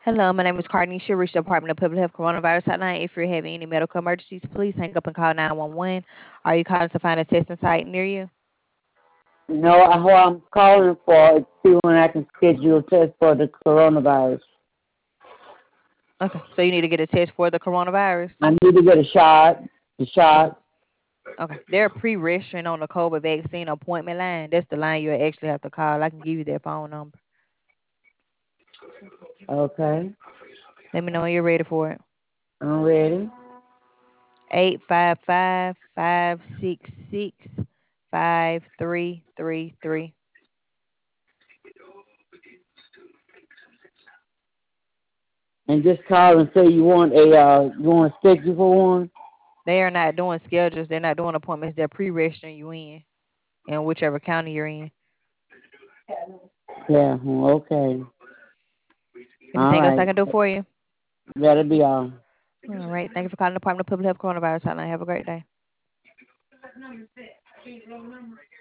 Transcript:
Hello, my name is Carnisha. Reach the Department of Public Health Coronavirus Hotline. If you're having any medical emergencies, please hang up and call 911. Are you calling to find a testing site near you? No, what I'm calling for is see when I can schedule a test for the coronavirus. Okay, so you need to get a test for the coronavirus. I need to get a shot. The Okay, shot. okay. They're pre-registering on the COVID vaccine appointment line. That's the line you actually have to call. I can give you their phone number. Okay. Let me know when you're ready for it. I'm ready. 855-566-5333. And just call and say you want to schedule for one. They are not doing schedules. They're not doing appointments. They're pre-registering you in whichever county you're in. Yeah. Okay. All Anything else I right. can do for you? That'll be all. All right. Thank you for calling the Department of Public Health Coronavirus Hotline. Have a great day.